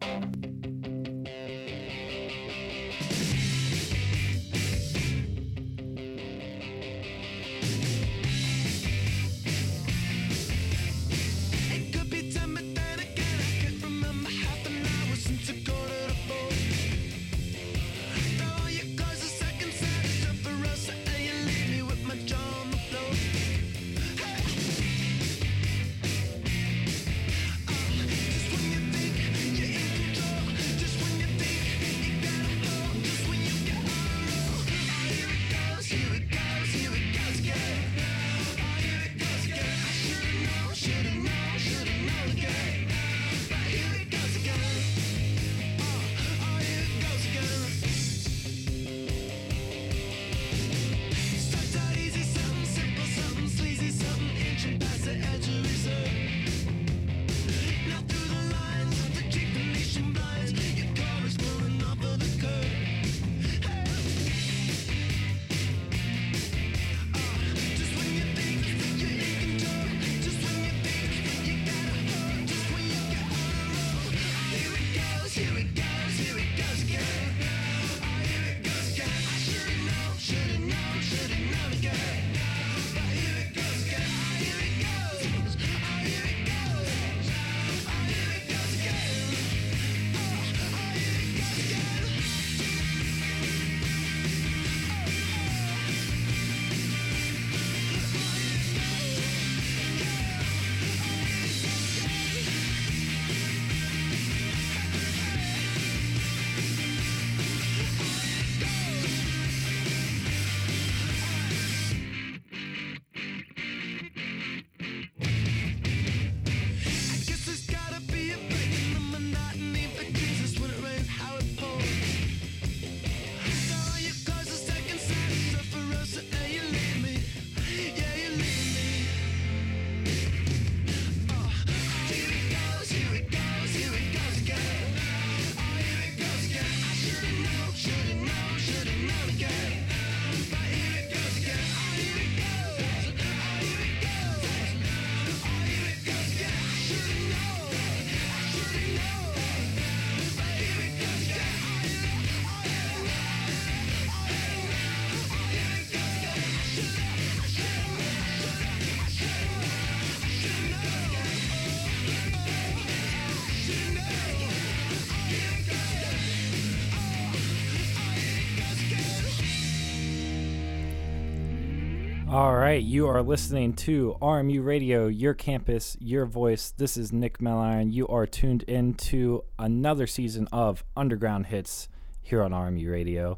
All right, you are listening to RMU Radio, your campus, your voice. This is Nick Melliron. You are tuned into another season of Underground Hits here on RMU Radio.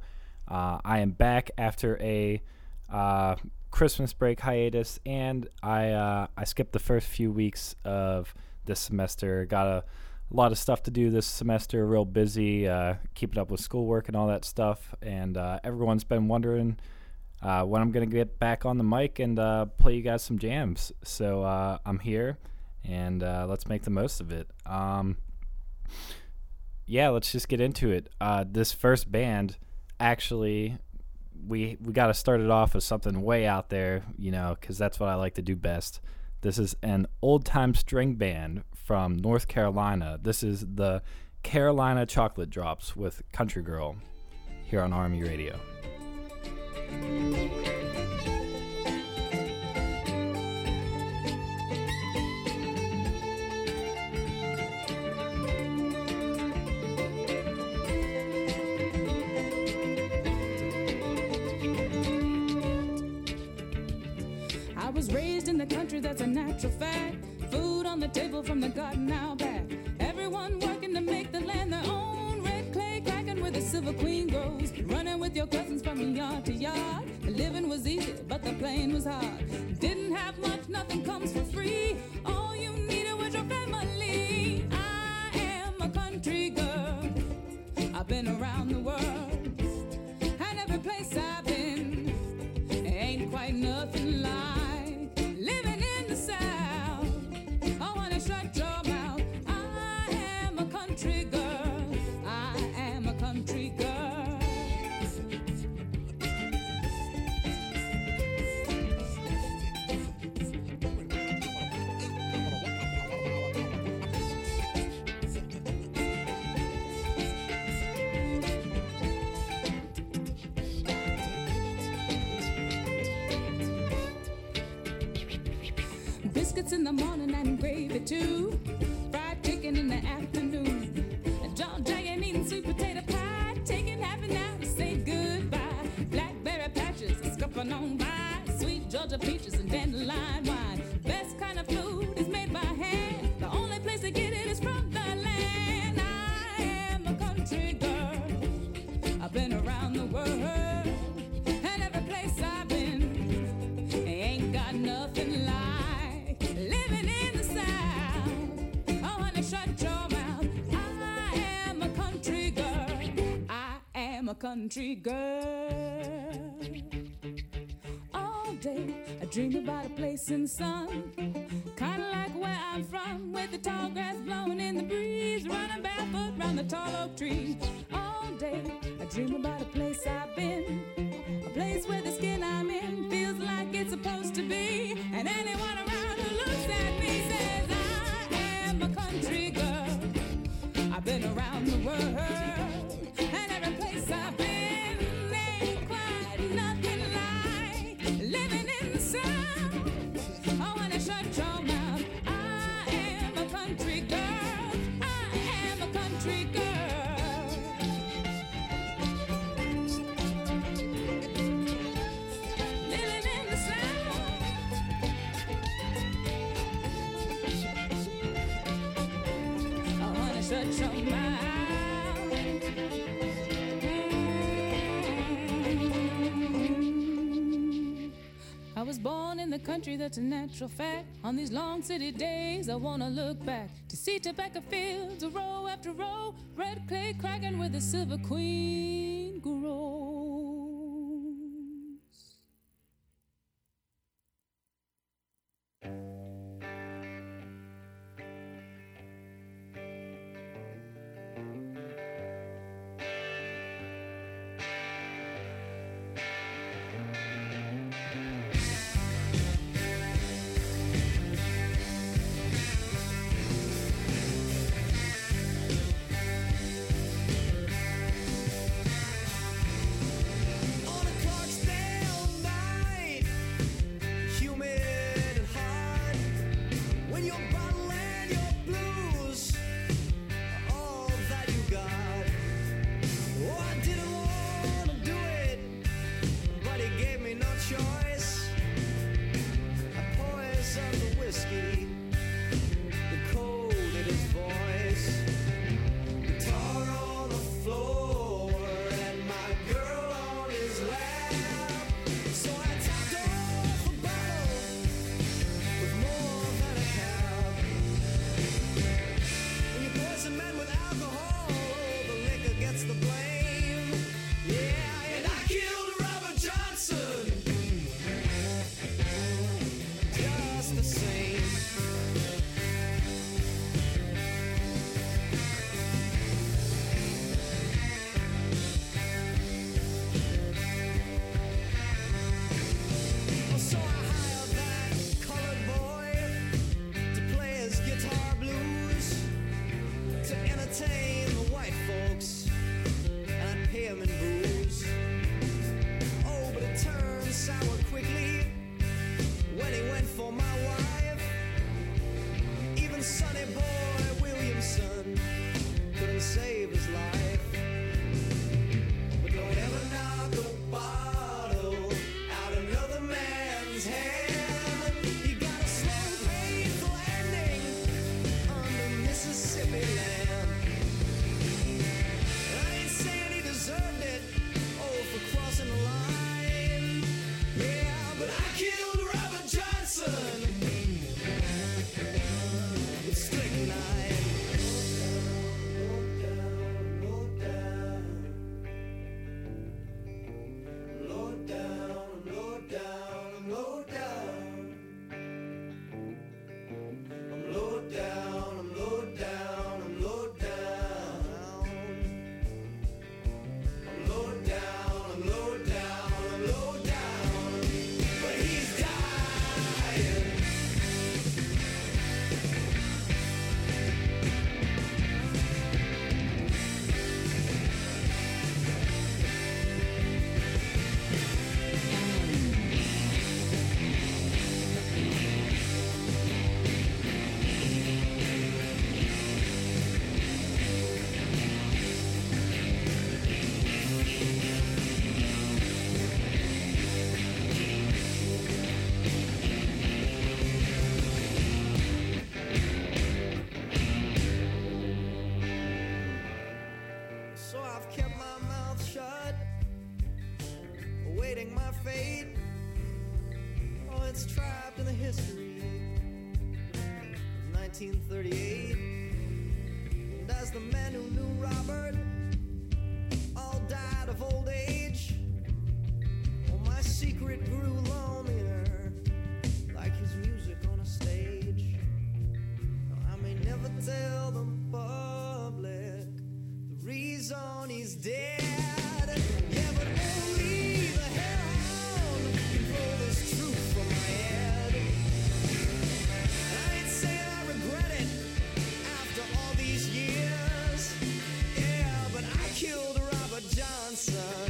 I am back after a Christmas break hiatus, and I skipped the first few weeks of this semester. Got a lot of stuff to do this semester, real busy, keeping up with schoolwork and all that stuff, and everyone's been wondering when I'm going to get back on the mic and play you guys some jams. So I'm here, and let's make the most of it. Yeah, let's just get into it. This first band, actually, we got to start it off with something way out there, you know, because that's what I like to do best. This is an old-time string band from North Carolina. This is the Carolina Chocolate Drops with Country Girl here on RMU Radio. I was raised in the country, that's a natural fact. Food on the table from the garden out back. Everyone working to make the land their own. Red clay cracking where the silver queen grows. Running with your cousins from yard to yard. The living was easy, but the playing was hard. Didn't have much, nothing comes for free. All you needed was your family. I am a country girl. I've been around the world. And every place I've been ain't quite nothing like living in the South. I wanna shut your mouth. I am a country girl. I am a country girl. biscuits in the morning and gravy too. Fried chicken in the afternoon. John Jaggin eating sweet potato pie. Taking half an hour to say goodbye. Blackberry patches scuffing on by. Sweet Georgia peaches and dandelion wine. Best kind of food is made by hand. The only place to get it is from the land. I am a country girl. I've been around the world, and every place I've been ain't got nothing like living in the South. Oh, honey, shut your mouth. I am a country girl. I am a country girl. All day I dream about a place in the sun, kinda like where I'm from, with the tall grass blowing in the breeze, running barefoot round the tall oak trees. All day I dream about a place I've been, a place where the skin I'm in feels like it's supposed to be, and anyone around who looks at me says I am a country girl. I've been around the world, and every place I've been ain't quite nothing like living in the South. Oh, when I shut your mouth, I am a country girl. I am a country girl. Living in the South. Oh, when I shut your mouth. I was born in the country, that's a natural fact. On these long city days, I wanna look back to see tobacco fields, a row after row, red clay cracking where the silver queen grows. 1938. And as the men who knew Robert all died of old age, well, my secret grew lonelier, like his music on a stage. Now, I may never tell the public the reason he's dead. Yeah, but only the hellhound can pull this truth from my head. I ain't saying I regret it after all these years. Yeah, but I killed Robert Johnson.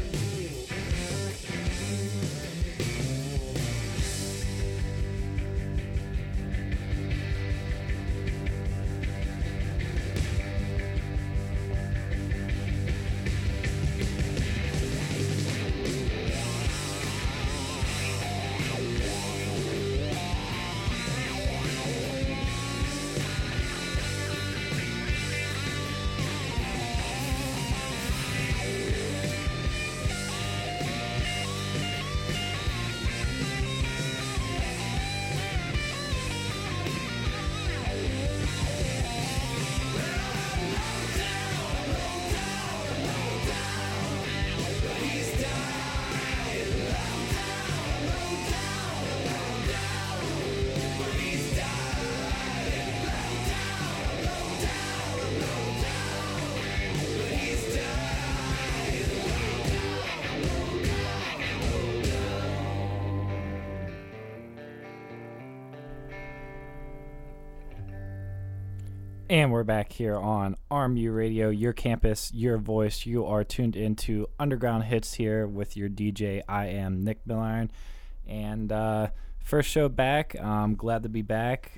And we're back here on RMU Radio, your campus, your voice. You are tuned into Underground Hits here with your DJ. I am Nick Milliron. And first show back. I'm glad to be back.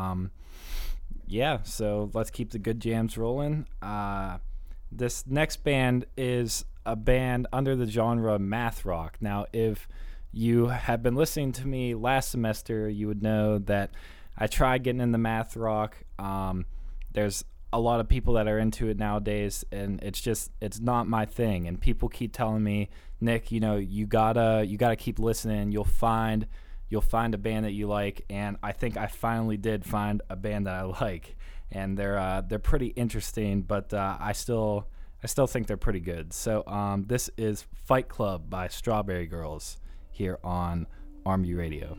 Yeah, so let's keep the good jams rolling. This next band is a band under the genre math rock. Now, if you have been listening to me last semester, you would know that I tried getting into math rock. There's a lot of people that are into it nowadays, and it's not my thing. And people keep telling me, Nick, you gotta keep listening. You'll find a band that you like. And I think I finally did find a band that I like, and they're pretty interesting. But I still think they're pretty good. So this is Fight Club by Strawberry Girls here on RMU Radio.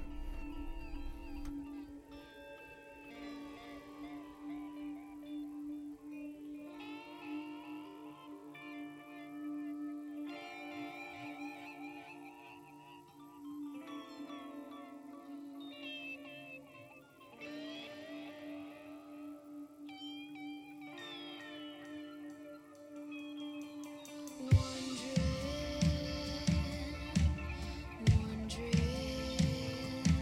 Wondering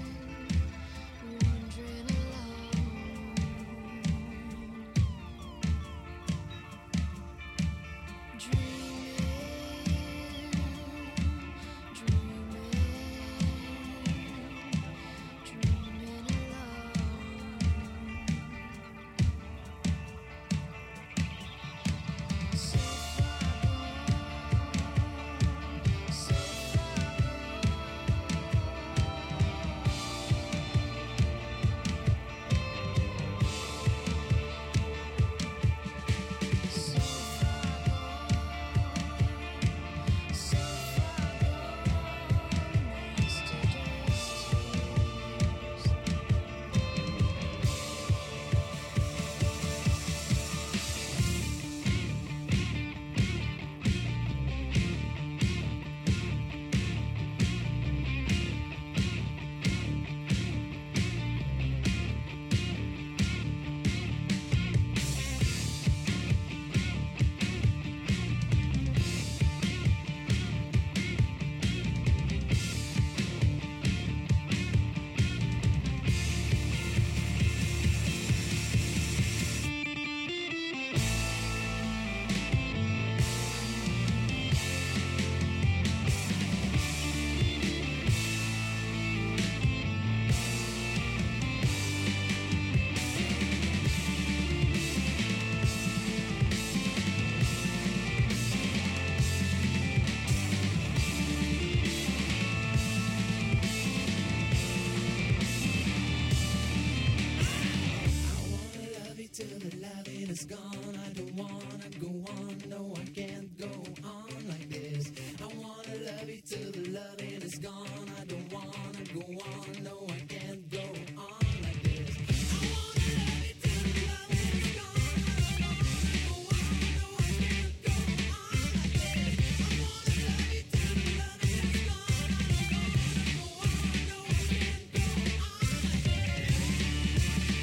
is gone. I don't wanna go on. No, I can't go on like this. I wanna love you till the loving is gone. I don't wanna go on. No, I can't go on like this. I wanna love you till the loving is gone. I don't wanna go on. No, I can't go on like this. I wanna love you till the loving is gone. I don't wanna go on. No, I can't go on like this.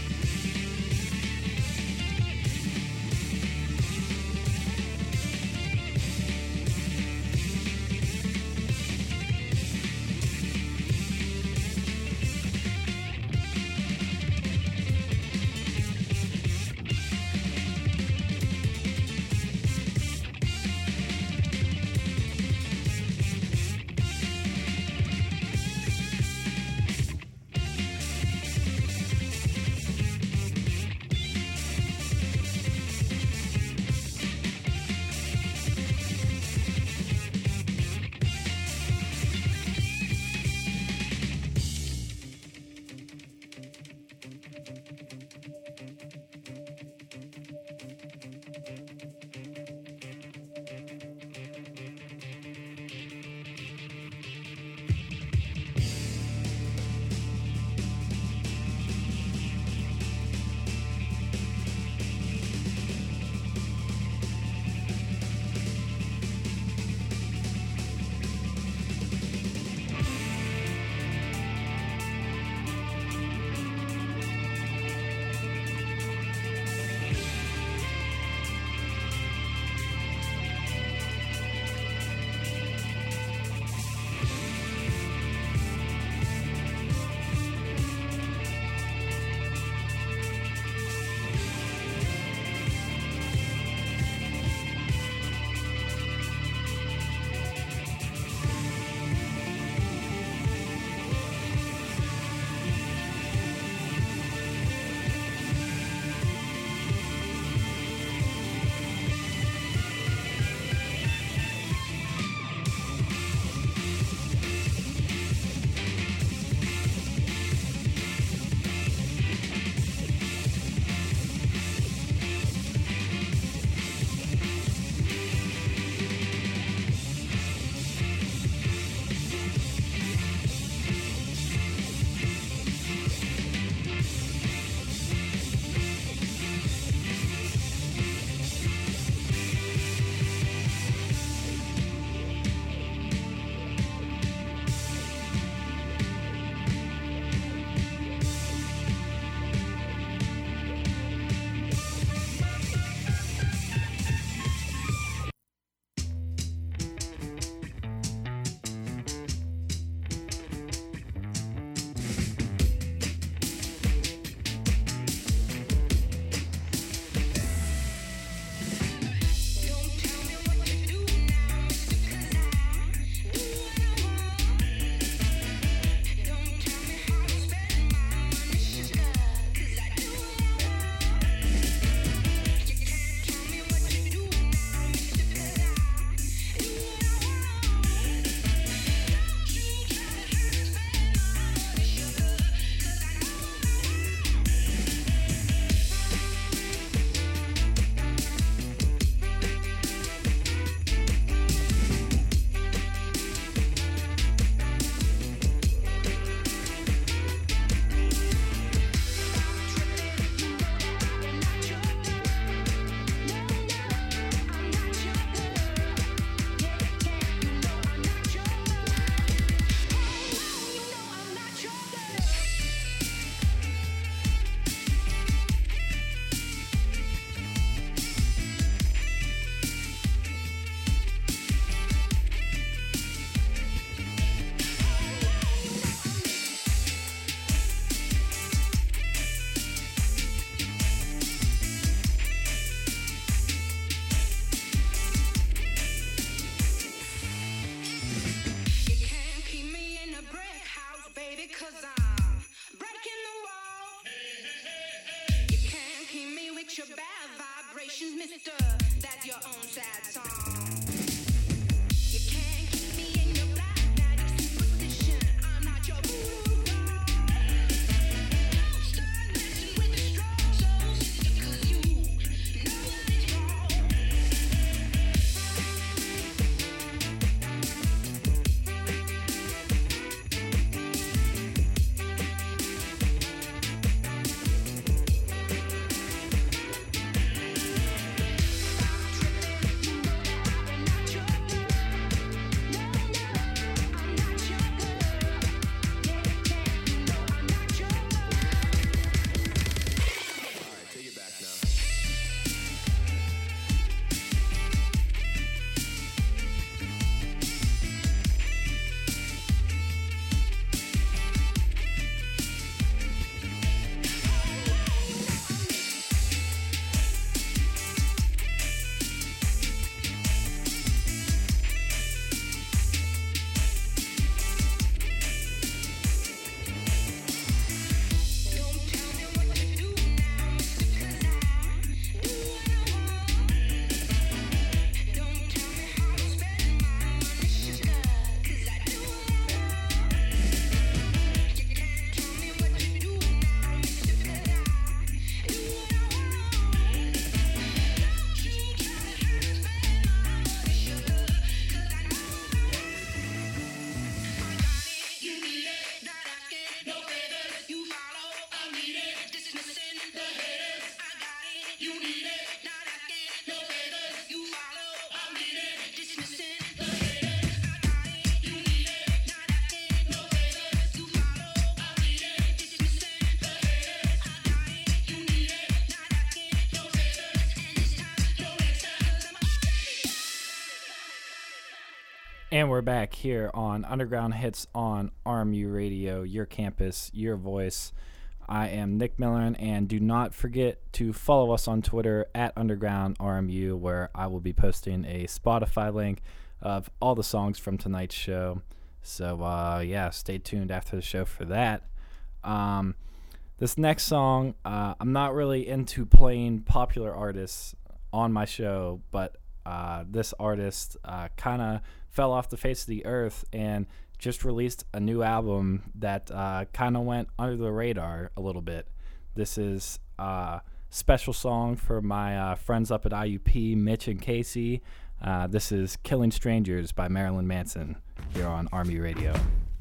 And we're back here on Underground Hits on RMU Radio, your campus, your voice. I am Nick Miller, and do not forget to follow us on Twitter at Underground RMU, where I will be posting a Spotify link of all the songs from tonight's show. So, yeah, stay tuned after the show for that. This next song, I'm not really into playing popular artists on my show, but this artist kind of fell off the face of the earth and just released a new album that kind of went under the radar a little bit. This is a special song for my friends up at IUP, Mitch and Casey. This is Killing Strangers by Marilyn Manson here on Army Radio.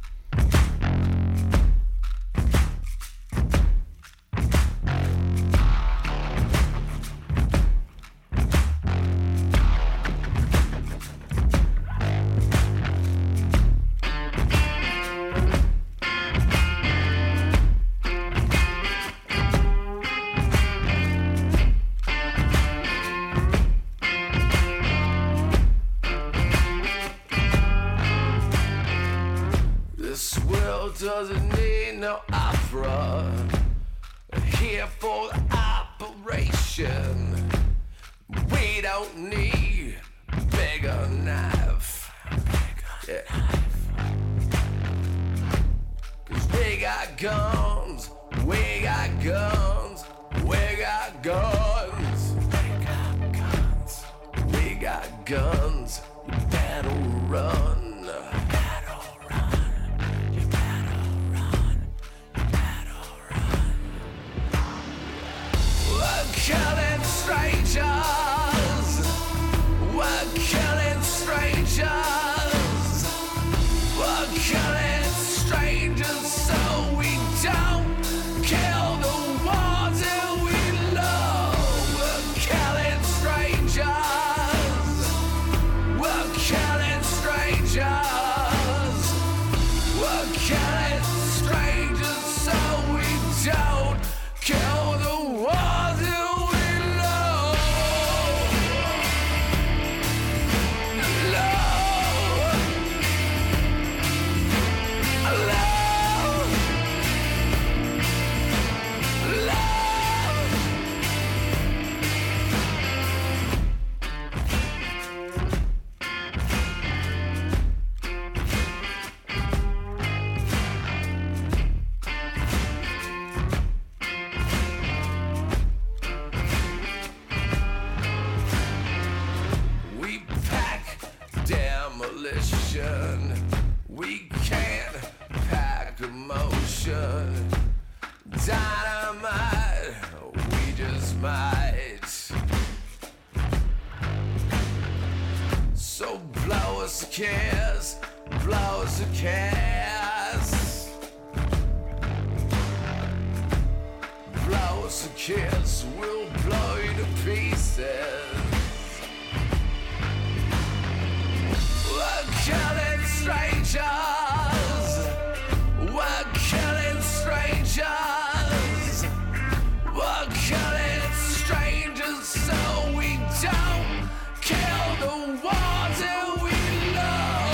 Doesn't need no opera here for the operation. We don't need bigger knife. Yeah. 'Cause we got guns, we got guns, we got guns, we got guns, we got guns. You better run. Killing strangers, we're killing strangers, we're killing strangers so we don't kill the ones that we love. We're killing strangers, we're killing strangers, we're killing strangers so we don't kill the ones that we can't pack emotion. Dynamite, we just might. So blow us a kiss, blow us a kiss, blow us a kiss, we'll blow you to pieces. We're killing strangers, we're killing strangers, we're killing strangers so we don't kill the ones that we love.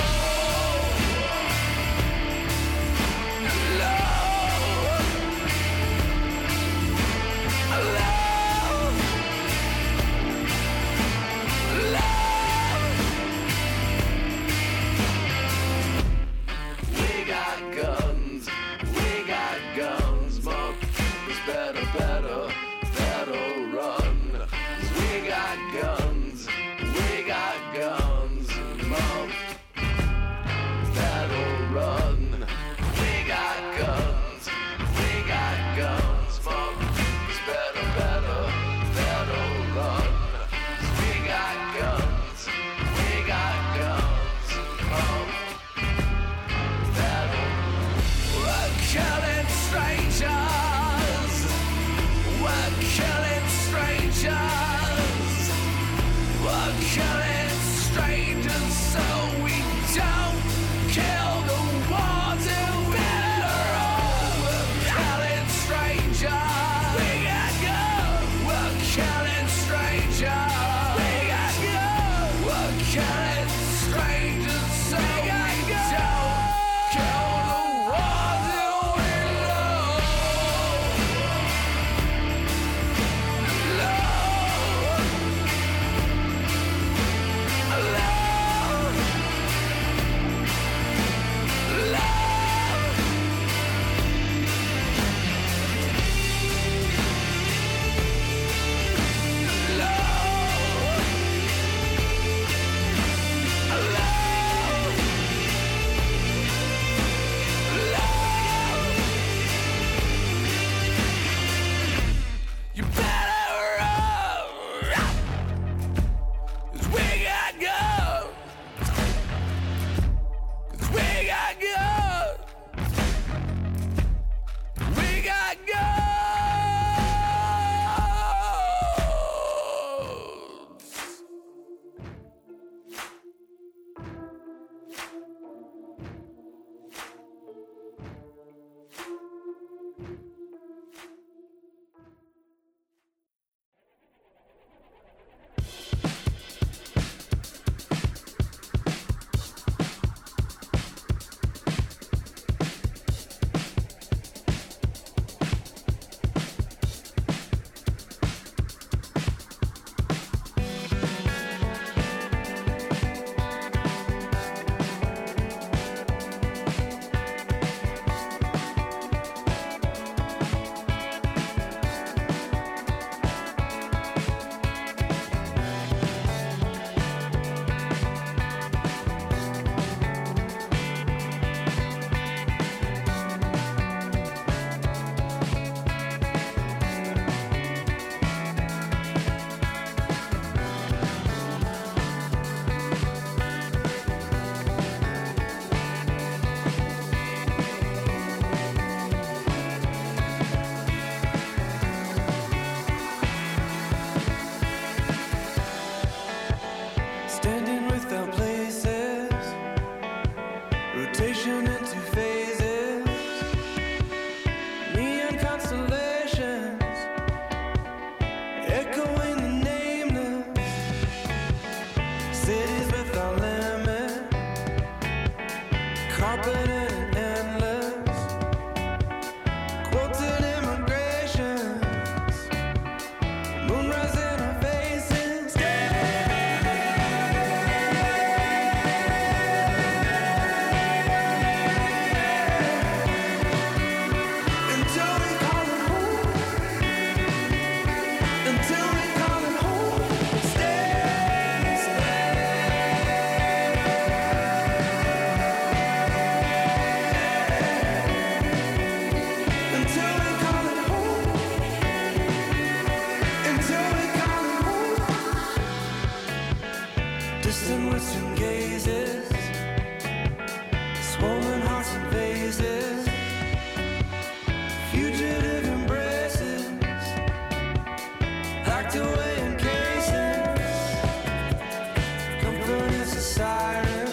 packed away in casings, comfort is a siren,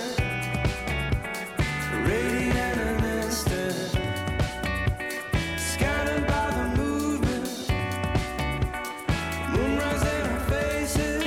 radiant an instant, scattered by the movement, moonrise in our faces.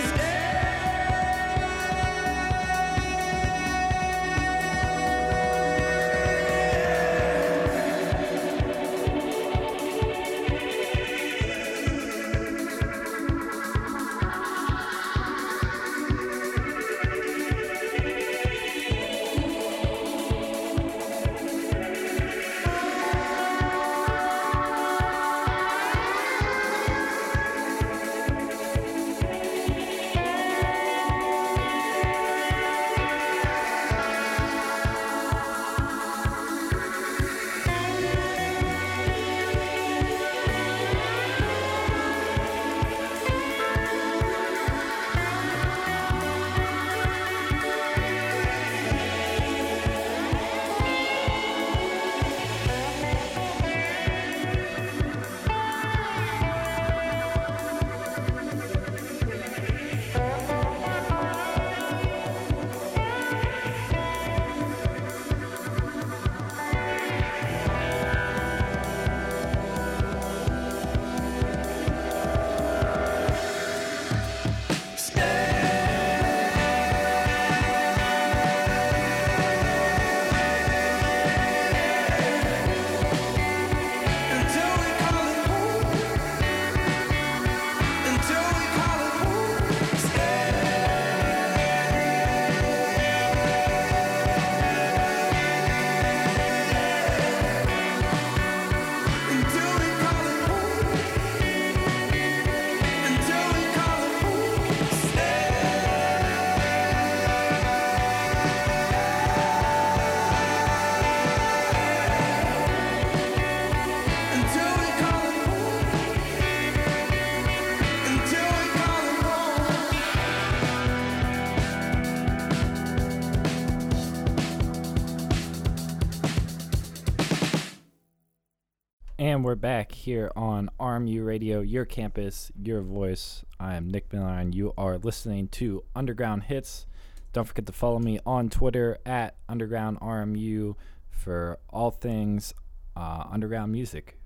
And we're back here on RMU Radio, your campus, your voice. I am Nick Miller, and you are listening to Underground Hits. Don't forget to follow me on Twitter at UndergroundRMU for all things underground music.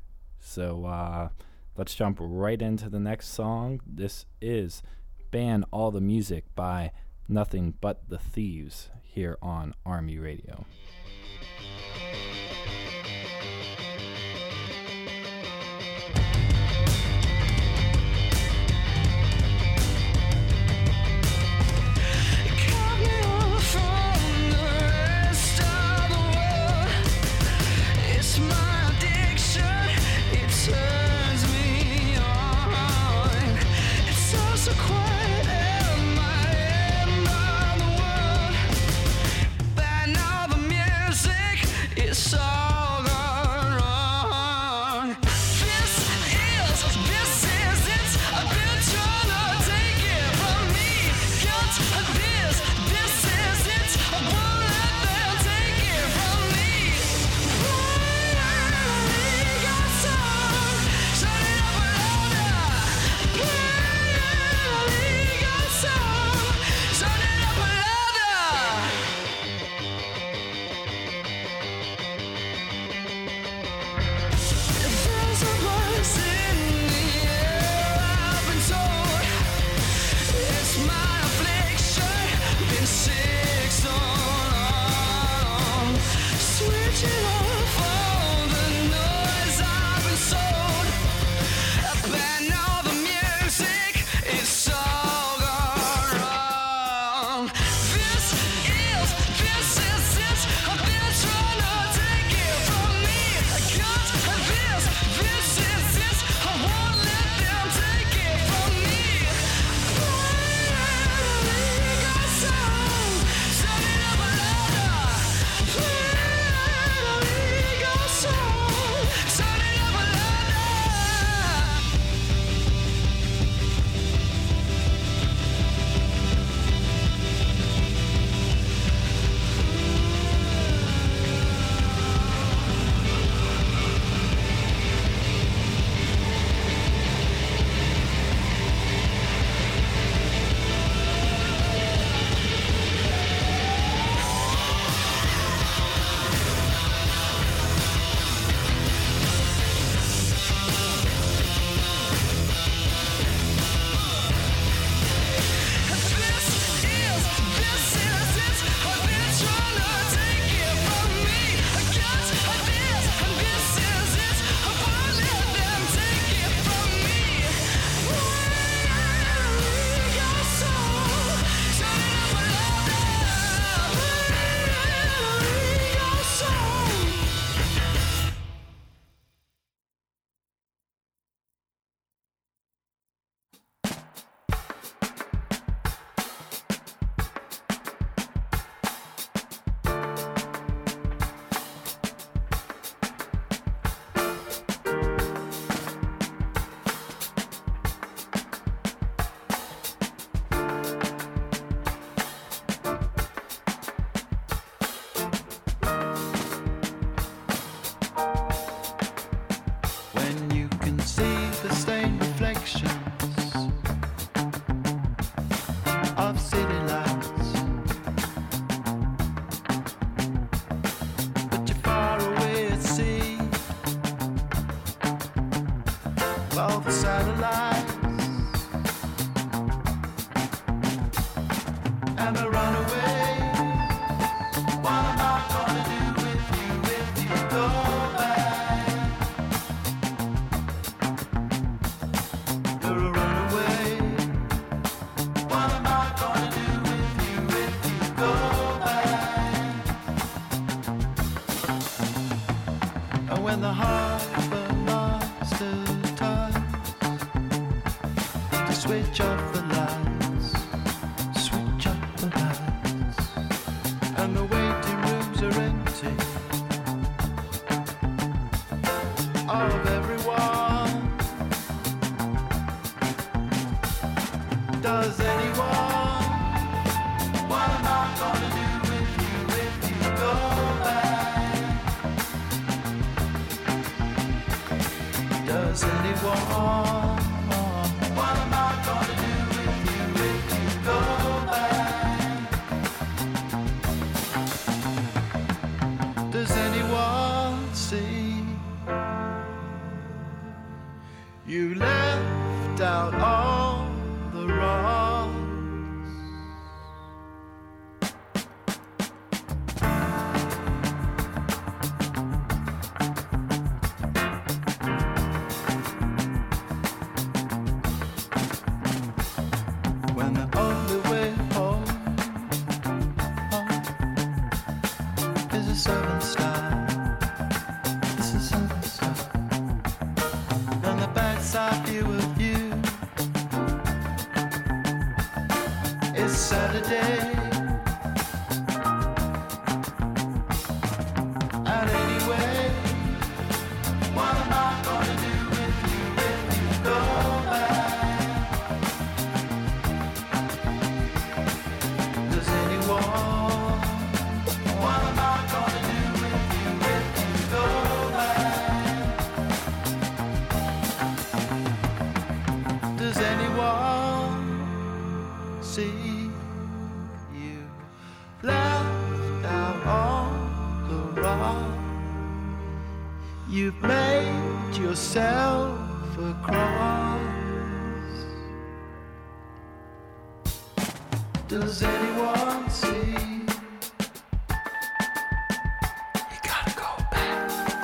So let's jump right into the next song. This is Ban All the Music by Nothing But the Thieves here on RMU Radio. Quiet in my end of the world, ban all the music. idolize. And I run away. What am I gonna do with you if you go back? You're a runaway. What am I gonna do with you if you go back? And when the harbor master turns to switch off the lights, switch off the lights, and the waiting rooms are empty of everyone. Does anyone? What am I gonna do with you if you go back? Does anyone? What am I gonna do with you if you go back? Does anyone see? You left out all the wrongs. When the only way home is a 7-star. It's a 7-star. And the bad side view of you is Saturday. And anyway, what am I gonna do with you if you go back? Does anyone? What am I gonna do with you if you go back? Does anyone see? You left out all the wrong. You've made yourself a cross. Does anyone see? You gotta go back.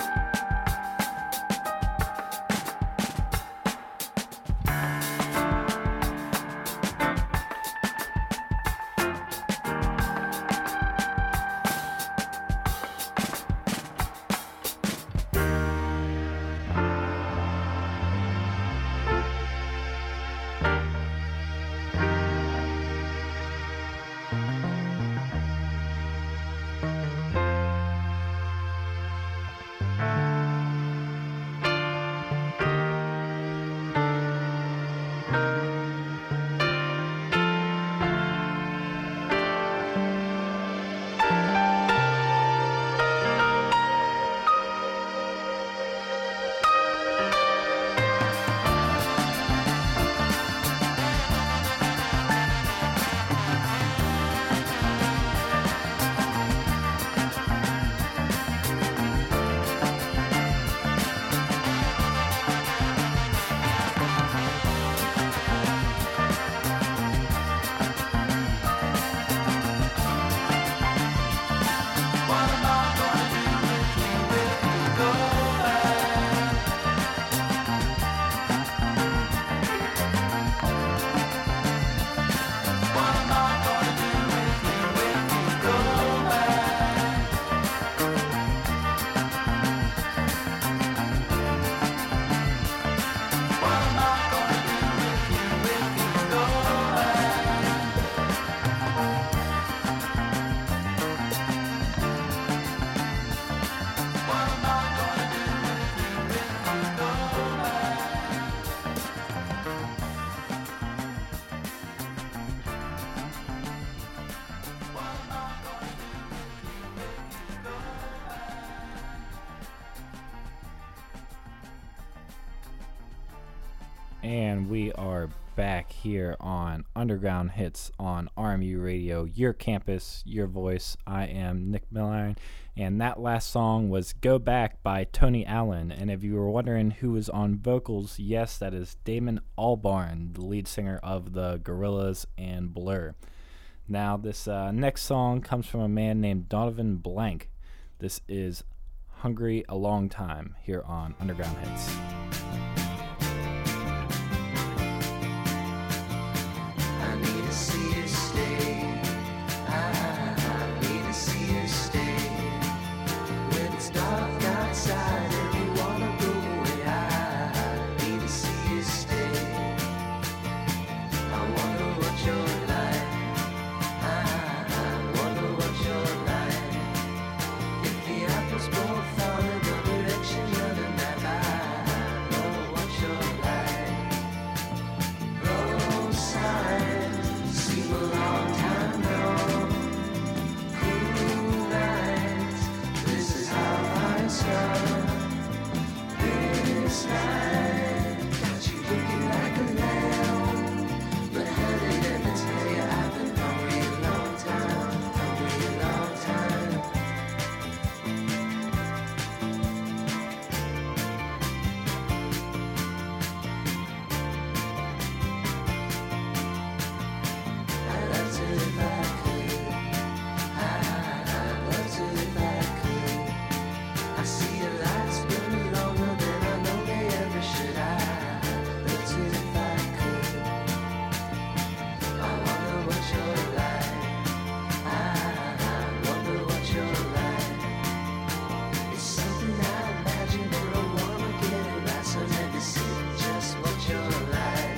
And we are back here on Underground Hits on RMU Radio, your campus, your voice. I am Nick Milliron, And that last song was Go Back by Tony Allen. And if you were wondering who was on vocals, yes, that is Damon Albarn, the lead singer of the Gorillaz and Blur. Now, this next song comes from a man named Donovan Blank. This is Hungry a Long Time here on Underground Hits. I need to see you stay. I need to see you stay. When it's dark outside and you wanna go away, I need to see you stay. I wonder what you're like. I wonder what you're like. If the apples both fall in the direction of the map, I wonder what you're like. Road signs seem a long time now. Cool nights, this is how I start. This night got you looking like a lamb. But honey, let me tell you, I've been hungry a long time, hungry a long time. I'd love to if I could. I'd love to if I could. I see the lights burning longer than I know they ever should. I'd love to if I could. I wonder what you're like. I wonder what you're like. It's something I imagine, but I wanna get it right. So let me see just what you're like.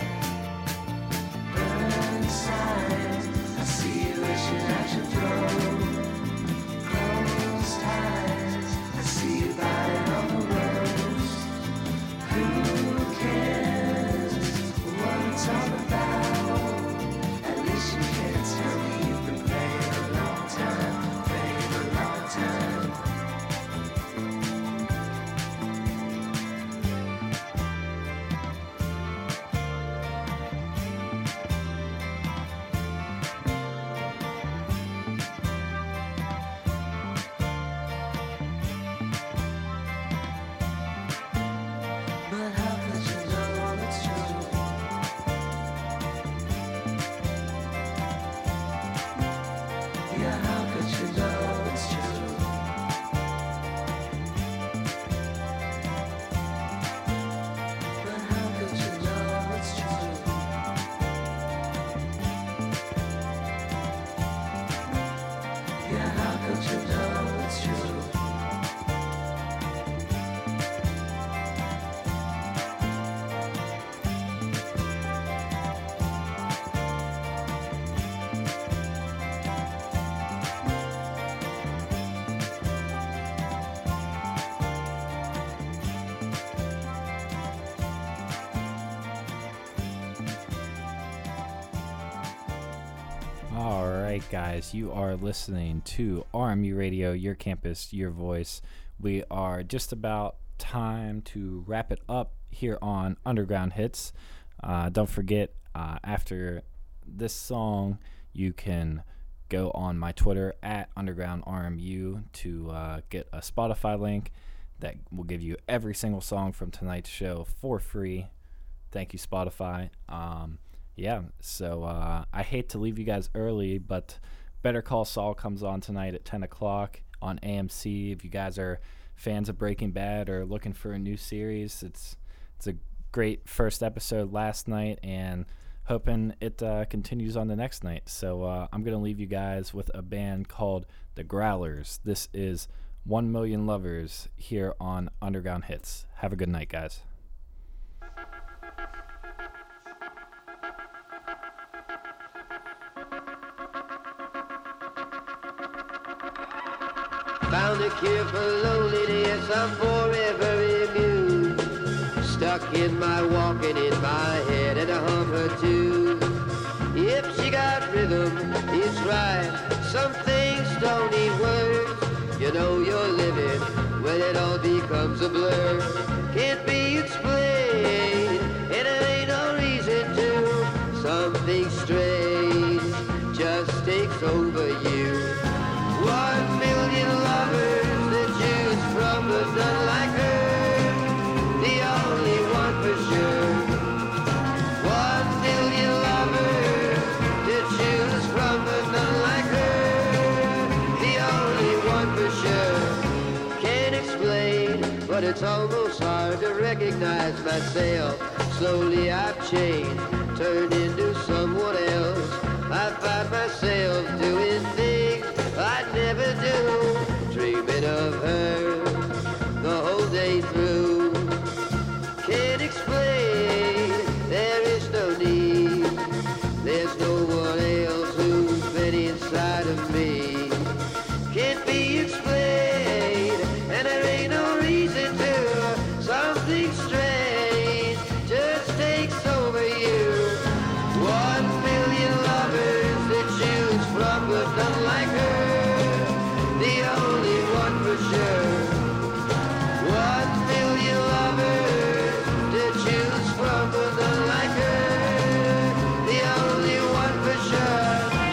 Burn signs, I see you wishing at your throne. Closed eyes, I see you biting on the rose. Who cares what it's all about? At least you can tell me you've been playing a long time, playing a long time. But how could you know it's true? Yeah, how could you know it's true? But how could you know it's true? Yeah, how could you know it's true? All right, guys, you are listening to RMU Radio, your campus, your voice. We are just about time to wrap it up here on Underground Hits. Don't forget, after this song, you can go on my Twitter at UndergroundRMU to get a Spotify link that will give you every single song from tonight's show for free. Thank you, Spotify. Yeah, so I hate to leave you guys early, but Better Call Saul comes on tonight at 10 o'clock on AMC. If you guys are fans of Breaking Bad or looking for a new series, it's a great first episode last night, and hoping it continues on the next night. So I'm going to leave you guys with a band called The Growlers. This is 1 Million Lovers here on Underground Hits. Have a good night, guys. Found a cure for loneliness, I'm forever immune. Stuck in my walking in my head and I hum her too. If she got rhythm, it's right. Some things don't need words. You know you're living when it all becomes a blur. Can't be explained, and there ain't no reason to. Something strange just takes over you. 1 million lovers but it's almost hard to recognize myself. Slowly I've changed, turned into someone else. I find myself doing things I never do, dreaming of her the whole day through. Can't explain, there is no need. There's no one else who's been inside of me. Can't be explained, and there ain't no reason to. Something strange just takes over you. 1 million lovers to choose from, but none like her. The only one for sure. 1 million lovers to choose from, but none like her. The only one for sure.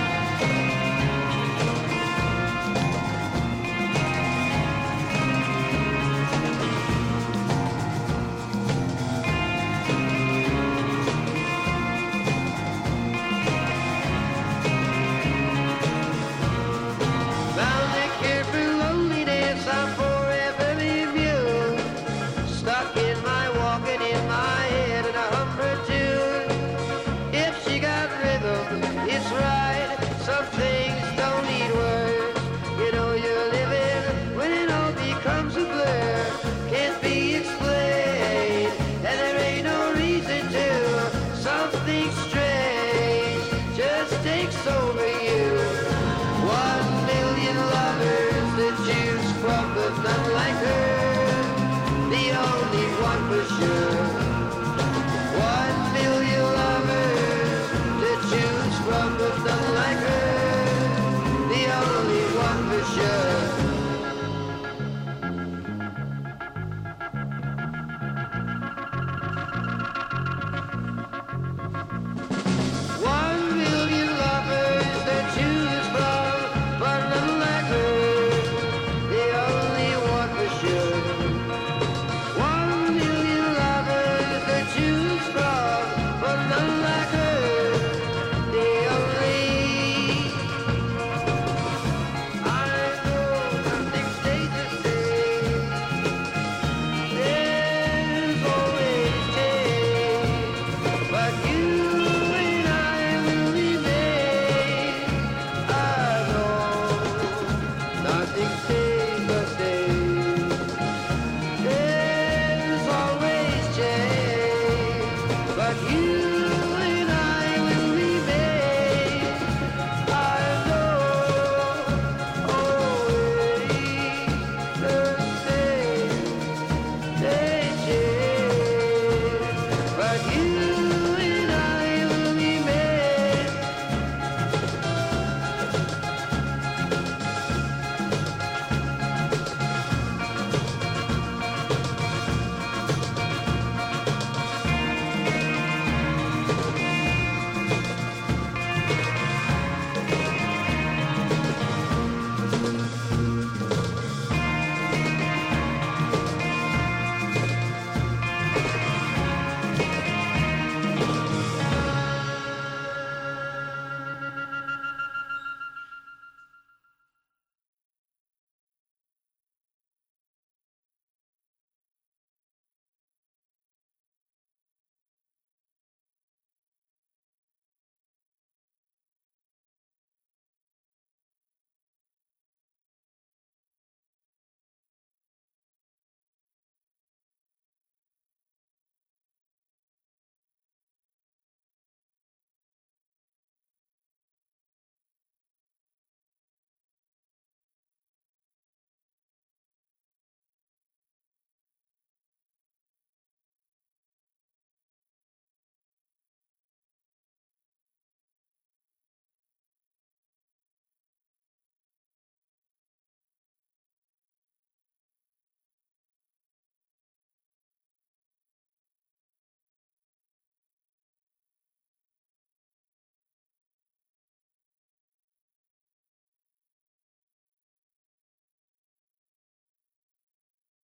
Found a cure for loneliness, I'm forever immune. Stuck in my walking in my head and I hum her tune. If she got rhythm, it's right. Some things don't need words. You know you're living when it all becomes a blur. Can't be explained, and there ain't no reason to. Something strange